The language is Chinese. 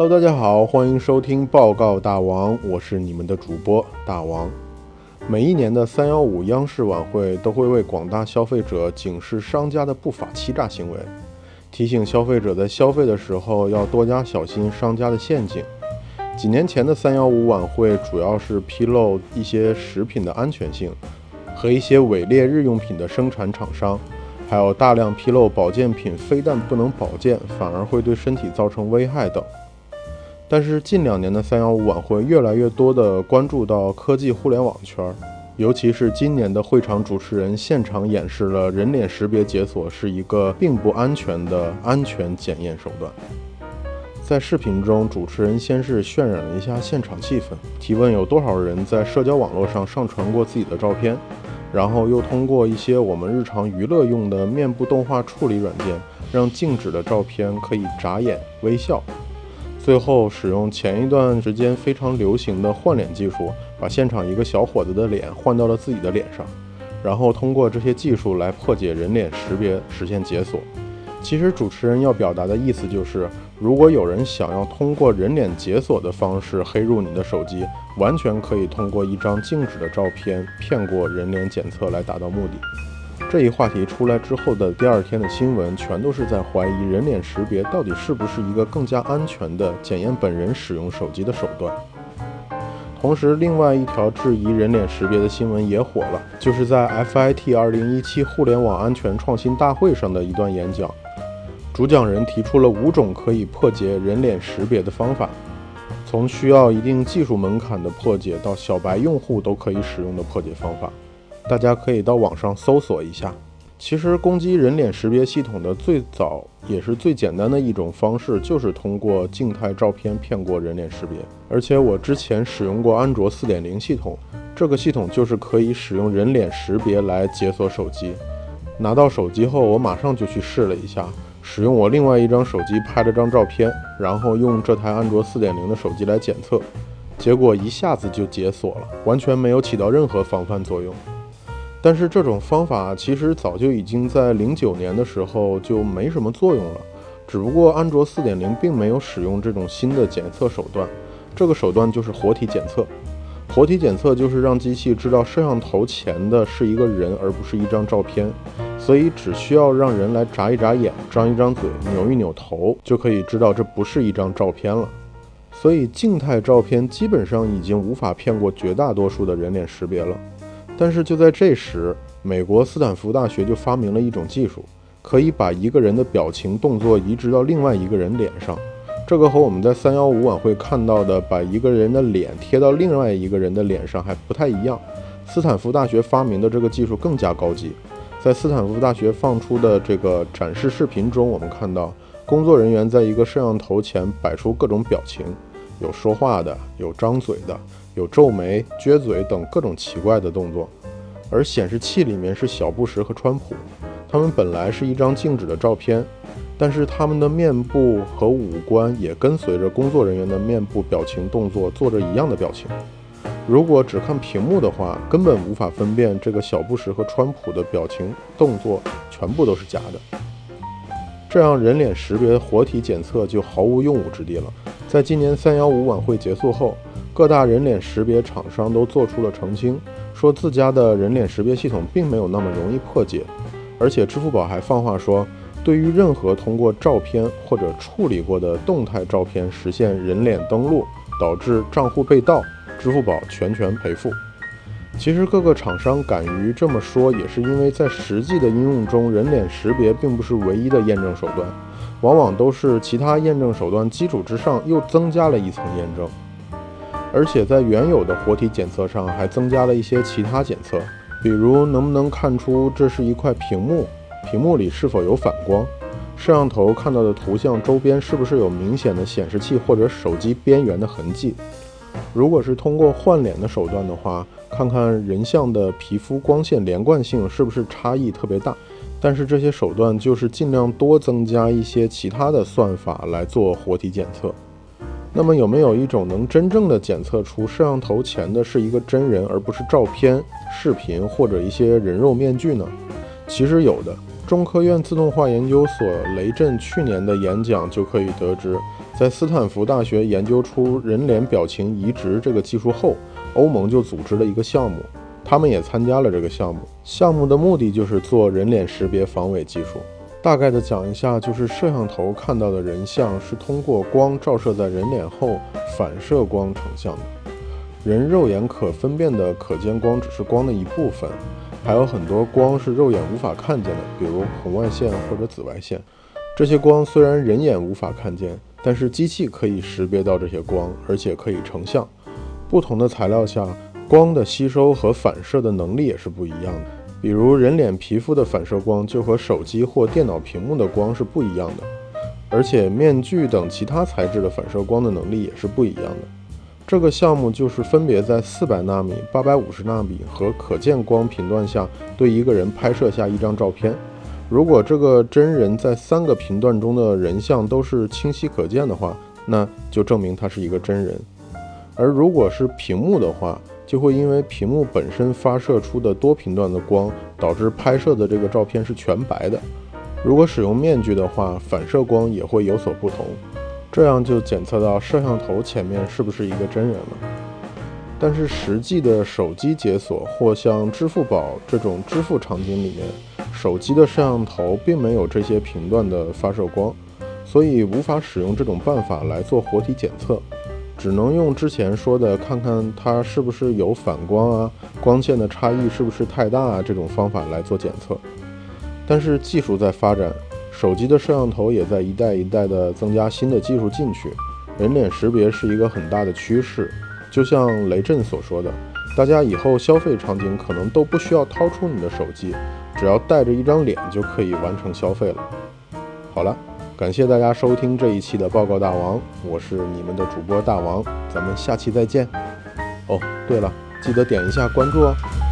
Hello， 大家好，欢迎收听报告大王，我是你们的主播大王。每一年的315央视晚会都会为广大消费者警示商家的不法欺诈行为，提醒消费者在消费的时候要多加小心商家的陷阱。几年前的315晚会主要是披露一些食品的安全性和一些伪劣日用品的生产厂商，还有大量披露保健品非但不能保健，反而会对身体造成危害等。但是近2年的315晚会越来越多地关注到科技互联网圈，尤其是今年的会场主持人现场演示了人脸识别解锁是一个并不安全的安全检验手段。在视频中，主持人先是渲染了一下现场气氛，提问有多少人在社交网络上上传过自己的照片，然后又通过一些我们日常娱乐用的面部动画处理软件，让静止的照片可以眨眼微笑。最后使用前一段时间非常流行的换脸技术，把现场一个小伙子的脸换到了自己的脸上，然后通过这些技术来破解人脸识别，实现解锁。其实主持人要表达的意思就是，如果有人想要通过人脸解锁的方式黑入你的手机，完全可以通过一张静止的照片骗过人脸检测来达到目的。这一话题出来之后的第二天的新闻，全都是在怀疑人脸识别到底是不是一个更加安全的检验本人使用手机的手段。同时，另外一条质疑人脸识别的新闻也火了，就是在 FIT 2017互联网安全创新大会上的一段演讲。主讲人提出了5种可以破解人脸识别的方法，从需要一定技术门槛的破解到小白用户都可以使用的破解方法，大家可以到网上搜索一下。其实攻击人脸识别系统的最早也是最简单的一种方式，就是通过静态照片骗过人脸识别。而且我之前使用过安卓 4.0 系统，这个系统就是可以使用人脸识别来解锁手机。拿到手机后，我马上就去试了一下，使用我另外一张手机拍了张照片，然后用这台安卓 4.0 的手机来检测，结果一下子就解锁了，完全没有起到任何防范作用。但是这种方法其实早就已经在09年的时候就没什么作用了，只不过安卓 4.0 并没有使用这种新的检测手段，这个手段就是活体检测。活体检测就是让机器知道摄像头前的是一个人而不是一张照片，所以只需要让人来眨一眨眼，张一张嘴，扭一扭头，就可以知道这不是一张照片了。所以静态照片基本上已经无法骗过绝大多数的人脸识别了。但是就在这时，美国斯坦福大学就发明了一种技术，可以把一个人的表情动作移植到另外一个人脸上。这个和我们在315晚会看到的把一个人的脸贴到另外一个人的脸上还不太一样。斯坦福大学发明的这个技术更加高级。在斯坦福大学放出的这个展示视频中，我们看到工作人员在一个摄像头前摆出各种表情，有说话的，有张嘴的，有皱眉、撅嘴等各种奇怪的动作，而显示器里面是小布什和川普，他们本来是一张静止的照片，但是他们的面部和五官也跟随着工作人员的面部表情动作做着一样的表情。如果只看屏幕的话，根本无法分辨这个小布什和川普的表情动作全部都是假的。这样人脸识别活体检测就毫无用武之地了。在今年315晚会结束后，各大人脸识别厂商都做出了澄清，说自家的人脸识别系统并没有那么容易破解。而且支付宝还放话说，对于任何通过照片或者处理过的动态照片实现人脸登录导致账户被盗，支付宝全权赔付。其实各个厂商敢于这么说，也是因为在实际的应用中，人脸识别并不是唯一的验证手段，往往都是其他验证手段基础之上又增加了一层验证。而且在原有的活体检测上还增加了一些其他检测，比如能不能看出这是一块屏幕，屏幕里是否有反光，摄像头看到的图像周边是不是有明显的显示器或者手机边缘的痕迹。如果是通过换脸的手段的话，看看人像的皮肤光线连贯性是不是差异特别大。但是这些手段就是尽量多增加一些其他的算法来做活体检测。那么有没有一种能真正的检测出摄像头前的是一个真人，而不是照片、视频或者一些人肉面具呢？其实有的。中科院自动化研究所雷震去年的演讲就可以得知， 在斯坦福大学研究出人脸表情移植这个技术后，欧盟就组织了一个项目，他们也参加了这个项目。项目的目的就是做人脸识别防伪技术。大概的讲一下，就是摄像头看到的人像是通过光照射在人脸后反射光成像的。人肉眼可分辨的可见光只是光的一部分，还有很多光是肉眼无法看见的，比如红外线或者紫外线。这些光虽然人眼无法看见，但是机器可以识别到这些光，而且可以成像。不同的材料下，光的吸收和反射的能力也是不一样的。比如人脸皮肤的反射光就和手机或电脑屏幕的光是不一样的，而且面具等其他材质的反射光的能力也是不一样的。这个项目就是分别在400纳米、850纳米和可见光频段下对一个人拍摄下一张照片。如果这个真人在3个频段中的人像都是清晰可见的话，那就证明他是一个真人。而如果是屏幕的话，就会因为屏幕本身发射出的多频段的光，导致拍摄的这个照片是全白的。如果使用面具的话，反射光也会有所不同，这样就检测到摄像头前面是不是一个真人了。但是实际的手机解锁或像支付宝这种支付场景里面，手机的摄像头并没有这些频段的发射光，所以无法使用这种办法来做活体检测，只能用之前说的看看它是不是有反光啊，光线的差异是不是太大啊，这种方法来做检测。但是技术在发展，手机的摄像头也在一代一代的增加新的技术进去，人脸识别是一个很大的趋势。就像雷震所说的，大家以后消费场景可能都不需要掏出你的手机，只要带着一张脸就可以完成消费了。好了，感谢大家收听这一期的报告大王，我是你们的主播大王，咱们下期再见。哦，对了，记得点一下关注哦。